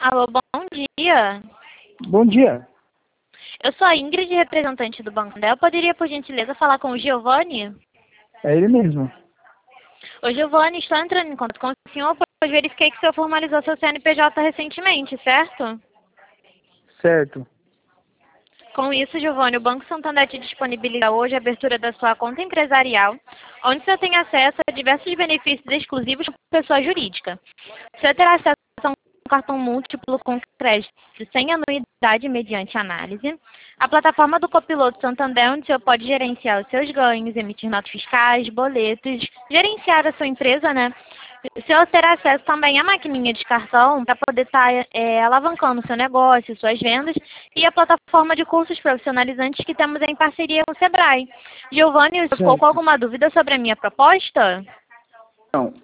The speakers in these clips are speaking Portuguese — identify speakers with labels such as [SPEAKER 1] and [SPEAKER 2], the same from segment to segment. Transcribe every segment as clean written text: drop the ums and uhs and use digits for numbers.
[SPEAKER 1] Alô, bom dia.
[SPEAKER 2] Bom dia,
[SPEAKER 1] Eu sou a Ingrid, representante do Banco Santander. Eu poderia, por gentileza, falar com o Giovanni?
[SPEAKER 2] é ele mesmo.
[SPEAKER 1] Ô, Giovanni, estou entrando em contato com o senhor, pois verifiquei que o senhor formalizou seu CNPJ recentemente, certo?
[SPEAKER 2] Certo,
[SPEAKER 1] Com isso, Giovanni, o Banco Santander te disponibiliza hoje a abertura da sua conta empresarial, onde o senhor tem acesso a diversos benefícios exclusivos para pessoa jurídica. O senhor terá acesso a um cartão múltiplo com crédito sem anuidade mediante análise, a plataforma do Copiloto Santander, onde o senhor pode gerenciar os seus ganhos, emitir notas fiscais, boletos, gerenciar a sua empresa, né? O senhor terá acesso também à maquininha de cartão para poder estar alavancando o seu negócio, suas vendas e a plataforma de cursos profissionalizantes que temos em parceria com o Sebrae. Giovanni, você ficou com
[SPEAKER 2] certo.
[SPEAKER 1] alguma dúvida sobre a minha proposta?
[SPEAKER 2] Não,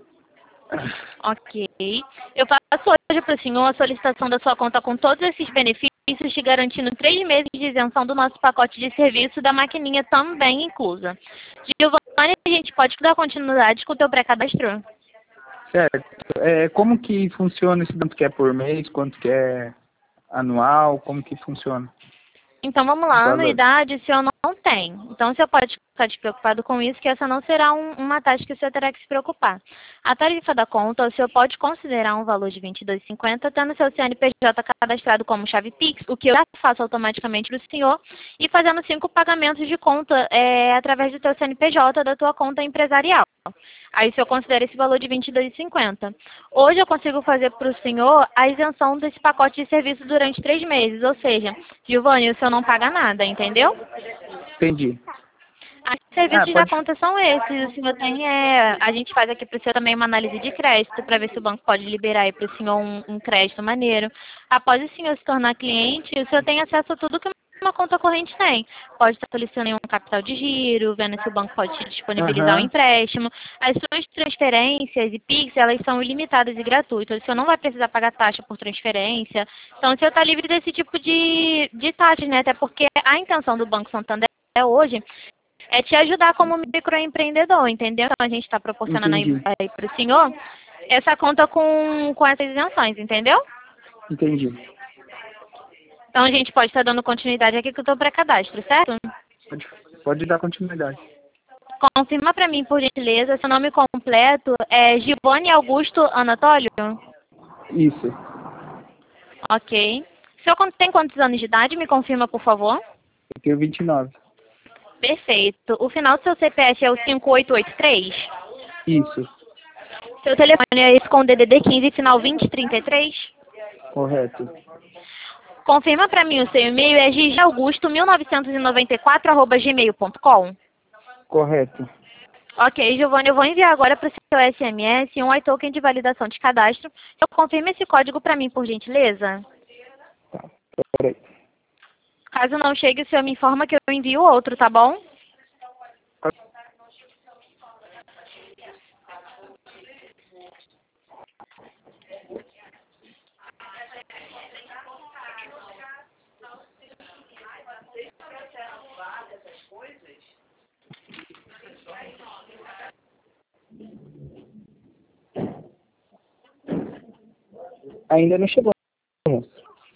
[SPEAKER 1] Ok. Eu passo hoje para o senhor a solicitação da sua conta com todos esses benefícios, te garantindo 3 meses de isenção do nosso pacote de serviço da maquininha também inclusa. Giovanni, a gente pode dar continuidade com o teu pré-cadastro?
[SPEAKER 2] certo. Como que funciona esse tanto que é por mês, quanto que é anual, como que funciona
[SPEAKER 1] Então vamos
[SPEAKER 2] o
[SPEAKER 1] lá,
[SPEAKER 2] valor?
[SPEAKER 1] anuidade o senhor não tem. Então o senhor pode ficar despreocupado com isso, que essa não será uma taxa que o senhor terá que se preocupar. A tarifa da conta, o senhor pode considerar um valor de R$ 22,50, tendo seu CNPJ cadastrado como chave Pix, o que eu já faço automaticamente para o senhor, e fazendo 5 pagamentos de conta através do teu CNPJ, da tua conta empresarial. Aí o senhor considera esse valor de R$ 22,50. Hoje eu consigo fazer para o senhor a isenção desse pacote de serviço durante 3 meses. Ou seja, Giovanni, o senhor não paga nada, entendeu?
[SPEAKER 2] Entendi.
[SPEAKER 1] Os serviços da
[SPEAKER 2] Pode.
[SPEAKER 1] conta são esses. O senhor tem, a gente faz aqui para o senhor também uma análise de crédito, para ver se o banco pode liberar aí para o senhor um crédito maneiro. Após o senhor se tornar cliente, o senhor tem acesso a tudo que uma conta corrente tem. Pode estar solicitando um capital de giro, vendo se o banco pode te disponibilizar um
[SPEAKER 2] Aham,
[SPEAKER 1] empréstimo. As suas transferências e PIX, elas são ilimitadas e gratuitas. O senhor não vai precisar pagar taxa por transferência. Então, o senhor está livre desse tipo de taxas, né? Até porque a intenção do Banco Santander hoje é te ajudar como microempreendedor, entendeu? Então, a gente está proporcionando
[SPEAKER 2] entendi,
[SPEAKER 1] aí para o senhor essa conta com essas isenções, entendeu?
[SPEAKER 2] entendi.
[SPEAKER 1] Então, a gente pode estar dando continuidade aqui com o teu pré-cadastro, certo?
[SPEAKER 2] Pode, pode dar continuidade.
[SPEAKER 1] Confirma para mim, por gentileza, seu nome completo é Giovanni Augusto Anatólio?
[SPEAKER 2] Isso,
[SPEAKER 1] Ok. O senhor tem quantos anos de idade? Me confirma, por favor.
[SPEAKER 2] eu tenho 29.
[SPEAKER 1] Perfeito. O final do seu CPF é o 5883?
[SPEAKER 2] Isso,
[SPEAKER 1] Seu telefone é esse com DDD 15, final 2033?
[SPEAKER 2] correto.
[SPEAKER 1] Confirma para mim o seu e-mail é gigiaugusto1994@gmail.com.
[SPEAKER 2] Correto.
[SPEAKER 1] Ok, Giovanni, eu vou enviar agora para o seu SMS um iToken de validação de cadastro. Eu confirme esse código para mim, por gentileza.
[SPEAKER 2] Tá, peraí.
[SPEAKER 1] Caso não chegue, o senhor me informa que eu envio outro, tá bom?
[SPEAKER 2] Ainda não chegou, moço.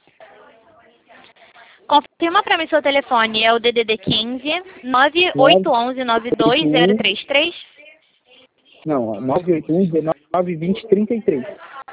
[SPEAKER 1] Confirma para mim seu telefone, é o DDD 15 9811
[SPEAKER 2] 981,
[SPEAKER 1] 92033.
[SPEAKER 2] não, 981, 19, 20, 33.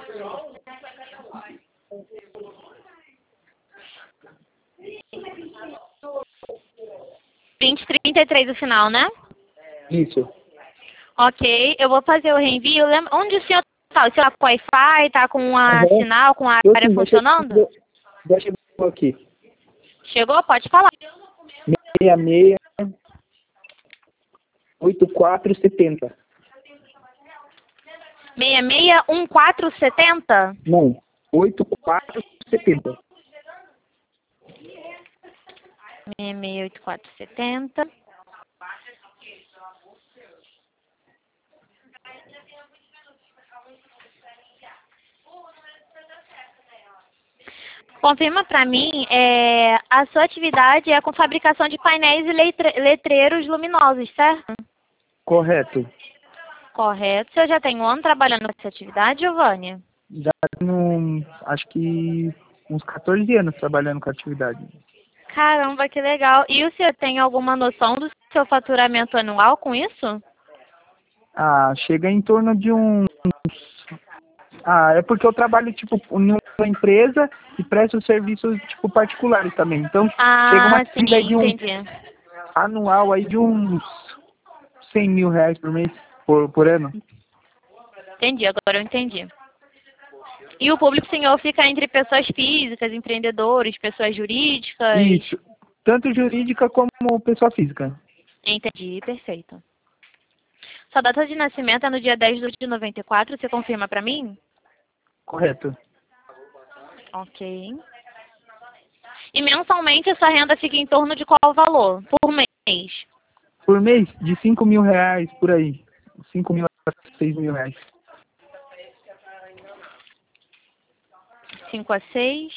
[SPEAKER 1] 2033 o final, né?
[SPEAKER 2] Isso.
[SPEAKER 1] Ok, eu vou fazer o reenvio. Onde o senhor tá? O senhor tá com Wi-Fi, tá com a
[SPEAKER 2] Aham.
[SPEAKER 1] sinal, com a
[SPEAKER 2] Eu
[SPEAKER 1] área
[SPEAKER 2] sim,
[SPEAKER 1] funcionando?
[SPEAKER 2] já chegou aqui.
[SPEAKER 1] Chegou? Pode falar.
[SPEAKER 2] 66 8470.
[SPEAKER 1] 661470?
[SPEAKER 2] Não, 8470.
[SPEAKER 1] 668470. Confirma para mim, a sua atividade é com fabricação de painéis e letreiros luminosos, certo?
[SPEAKER 2] Correto.
[SPEAKER 1] Correto. O senhor já tem um ano trabalhando nessa atividade, Giovanni?
[SPEAKER 2] Já tenho, acho que uns 14 anos trabalhando com atividade.
[SPEAKER 1] Caramba, que legal. E o senhor tem alguma noção do seu faturamento anual com isso?
[SPEAKER 2] Ah, chega em torno de uns... Ah, é porque eu trabalho, tipo, em uma empresa e presto serviços, tipo, particulares também. Então, chega uma
[SPEAKER 1] Ah, sim,
[SPEAKER 2] dívida aí de um
[SPEAKER 1] entendi.
[SPEAKER 2] anual aí de uns 100 mil reais por mês, por ano.
[SPEAKER 1] Entendi, agora eu entendi. E o público, senhor, fica entre pessoas físicas, empreendedores, pessoas jurídicas?
[SPEAKER 2] Isso. Tanto jurídica como pessoa física.
[SPEAKER 1] Entendi, perfeito. Sua data de nascimento é no dia 10/2 de 94, você confirma pra mim?
[SPEAKER 2] Correto.
[SPEAKER 1] Ok. E mensalmente sua renda fica em torno de qual valor? Por mês?
[SPEAKER 2] Por mês, de 5 mil reais, por aí. 5 mil a 6 mil reais.
[SPEAKER 1] 5 a 6.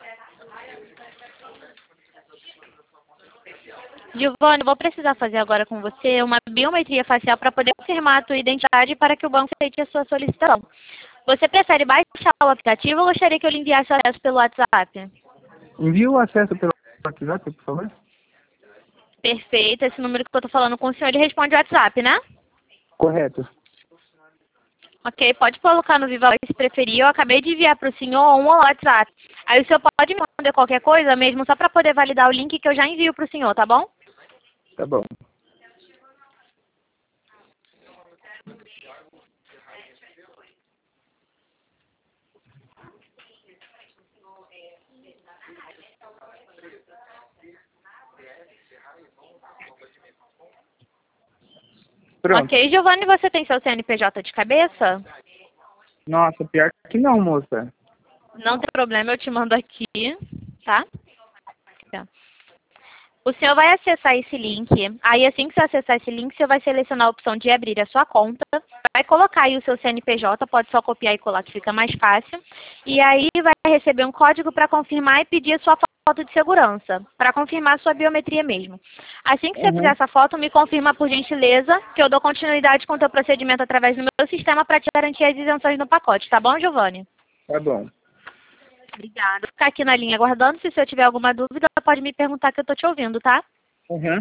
[SPEAKER 1] Giovanni, eu vou precisar fazer agora com você uma biometria facial para poder confirmar a tua identidade para que o banco aceite a sua solicitação. Você prefere baixar o aplicativo ou gostaria que eu lhe enviasse o acesso pelo WhatsApp?
[SPEAKER 2] Envie o acesso pelo WhatsApp, por favor.
[SPEAKER 1] Perfeito, esse número que eu estou falando com o senhor, ele responde o WhatsApp, né?
[SPEAKER 2] Correto.
[SPEAKER 1] Ok, pode colocar no Viva Voz se preferir. Eu acabei de enviar para o senhor um WhatsApp. Aí o senhor pode me mandar qualquer coisa mesmo, só para poder validar o link que eu já envio para o senhor, tá bom?
[SPEAKER 2] Tá bom. Pronto.
[SPEAKER 1] Ok, Giovanni, você tem seu CNPJ de cabeça?
[SPEAKER 2] Nossa, pior que não, moça.
[SPEAKER 1] Não tem problema, eu te mando aqui, tá? O senhor vai acessar esse link. Aí, assim que você acessar esse link, você vai selecionar a opção de abrir a sua conta. Vai colocar aí o seu CNPJ, pode só copiar e colar que fica mais fácil. E aí vai receber um código para confirmar e pedir a sua foto de segurança, para confirmar a sua biometria mesmo. Assim que você fizer
[SPEAKER 2] Uhum.
[SPEAKER 1] essa foto, me confirma por gentileza, que eu dou continuidade com o teu procedimento através do meu sistema para te garantir as isenções no pacote, tá bom, Giovanni?
[SPEAKER 2] Tá bom.
[SPEAKER 1] Obrigada. Vou ficar aqui na linha aguardando. Se o senhor tiver alguma dúvida, pode me perguntar que eu tô te ouvindo, tá?
[SPEAKER 2] Uhum.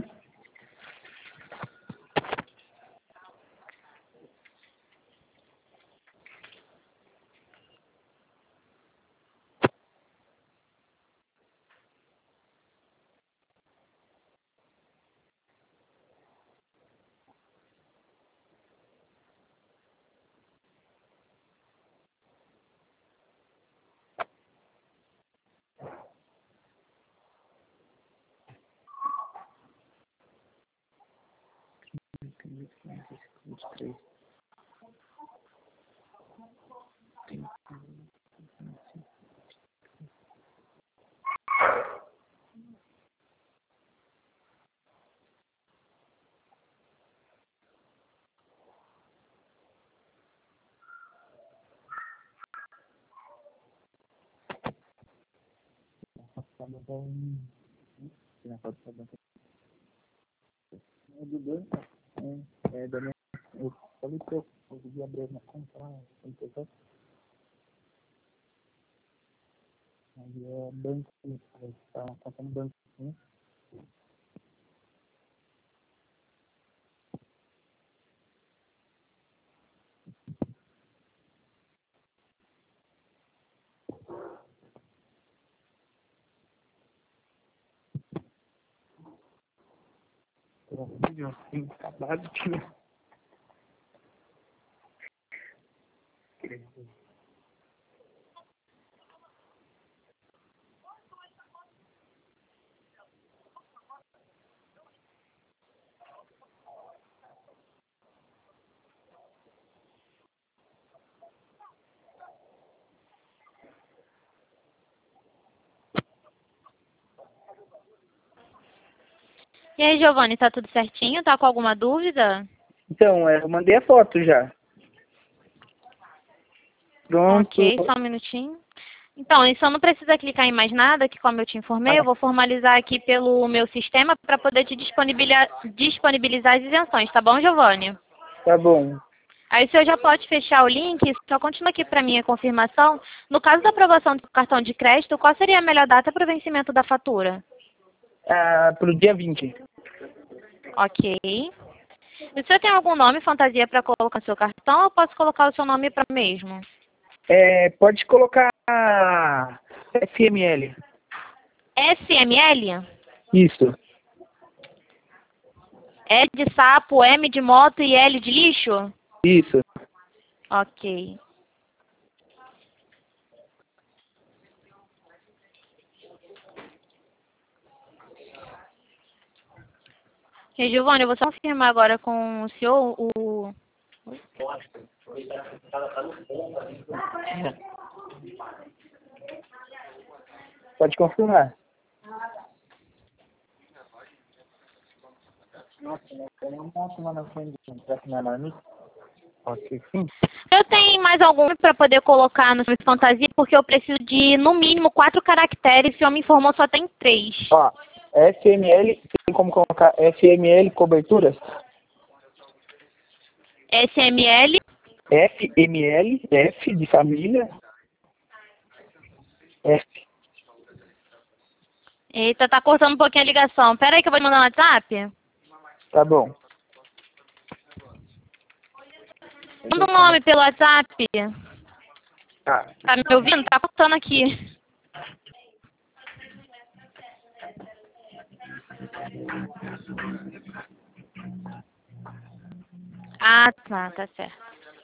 [SPEAKER 2] É do banco. É da minha. Eu falei que eu consegui abrir uma conta lá. Aí é banco. Tá uma conta no banco. Né? Pelo amor de Deus, tem acabado de.
[SPEAKER 1] E aí, Giovanni, tá tudo certinho? Tá com alguma dúvida?
[SPEAKER 2] Então, eu mandei a foto já. Pronto.
[SPEAKER 1] Ok, só um minutinho. Então, e só não precisa clicar em mais nada, que como eu te informei, eu
[SPEAKER 2] Ah,
[SPEAKER 1] vou formalizar aqui pelo meu sistema para poder te disponibilizar as isenções, tá bom, Giovanni?
[SPEAKER 2] tá bom.
[SPEAKER 1] Aí o senhor já pode fechar o link, só continua aqui para mim a confirmação. No caso da aprovação do cartão de crédito, qual seria a melhor data para o vencimento da fatura?
[SPEAKER 2] Para o dia 20.
[SPEAKER 1] Ok. E o senhor tem algum nome fantasia para colocar no seu cartão ou eu posso colocar o seu nome para mesmo?
[SPEAKER 2] Pode colocar FML.
[SPEAKER 1] SML?
[SPEAKER 2] Isso.
[SPEAKER 1] E de sapo, M de moto e L de lixo?
[SPEAKER 2] Isso.
[SPEAKER 1] Ok. E, Giovanni, eu vou só confirmar agora com o senhor o...
[SPEAKER 2] Pode confirmar. Ok, sim.
[SPEAKER 1] Eu tenho mais algum para poder colocar no seu fantasia, porque eu preciso de, no mínimo, 4 caracteres, o senhor me informou só tem 3.
[SPEAKER 2] Ó, FML, tem como colocar FML coberturas?
[SPEAKER 1] SML?
[SPEAKER 2] FML, F de família, F.
[SPEAKER 1] Eita, tá cortando um pouquinho a ligação. Pera aí que eu vou te mandar no WhatsApp.
[SPEAKER 2] Tá bom.
[SPEAKER 1] Manda um nome pelo WhatsApp.
[SPEAKER 2] Tá.
[SPEAKER 1] Tá me ouvindo? Tá cortando aqui. Ah, tá certo.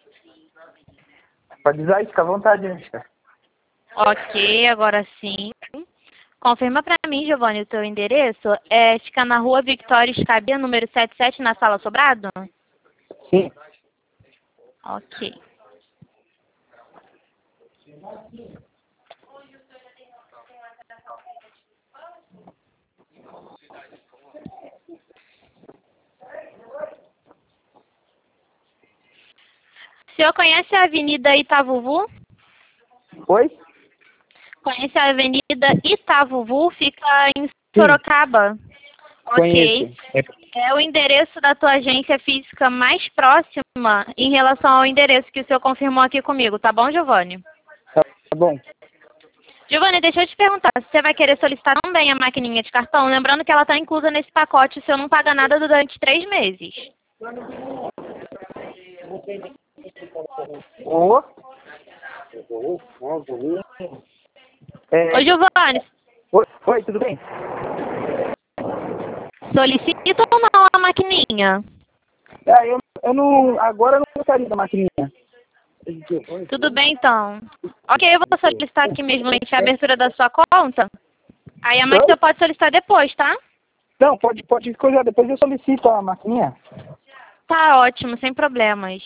[SPEAKER 2] Pode usar isso, fica à vontade, Angélica.
[SPEAKER 1] Ok, agora sim. Confirma pra mim, Giovanni, o teu endereço. Fica na rua Victória Scabia, número 77, na Sala Sobrado?
[SPEAKER 2] Sim.
[SPEAKER 1] Ok. O senhor conhece a Avenida Itavuvu?
[SPEAKER 2] Oi?
[SPEAKER 1] Conhece a Avenida Itavuvu? Fica em Sorocaba. Ok.
[SPEAKER 2] Conheço.
[SPEAKER 1] É o endereço da tua agência física mais próxima em relação ao endereço que o senhor confirmou aqui comigo, tá bom, Giovanni?
[SPEAKER 2] Tá bom.
[SPEAKER 1] Giovanni, deixa eu te perguntar, se você vai querer solicitar também a maquininha de cartão, lembrando que ela está inclusa nesse pacote, o senhor não paga nada durante 3 meses.
[SPEAKER 2] Ô?
[SPEAKER 1] Ô, Giovanni,
[SPEAKER 2] Oi, tudo bem?
[SPEAKER 1] solicita ou não a maquininha?
[SPEAKER 2] Eu não. Agora eu não gostaria da maquininha.
[SPEAKER 1] Tudo bem, então. Ok, eu vou solicitar aqui mesmo a abertura da sua conta. Aí a máquina pode solicitar depois, tá?
[SPEAKER 2] Não, pode coisa, depois eu solicito a maquininha.
[SPEAKER 1] Tá ótimo, sem problemas.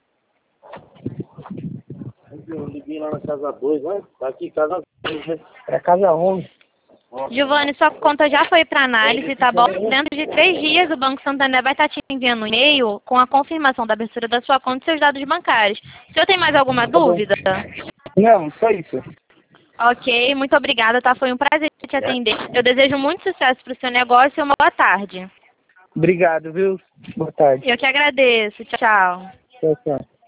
[SPEAKER 3] Eu liguei lá na casa 2, né? Tá aqui, casa 2, né?
[SPEAKER 2] É casa 11.
[SPEAKER 1] Giovanni, sua conta já foi para análise, tá bom? Dentro de 3 dias, o Banco Santander vai estar te enviando um e-mail com a confirmação da abertura da sua conta e seus dados bancários. O senhor tem mais alguma dúvida?
[SPEAKER 2] Não, só isso.
[SPEAKER 1] Ok, muito obrigada, tá? Foi um prazer te atender. Eu desejo muito sucesso para o seu negócio e uma boa tarde.
[SPEAKER 2] Obrigado, viu? Boa tarde.
[SPEAKER 1] Eu que agradeço. Tchau.
[SPEAKER 2] Tchau, tchau.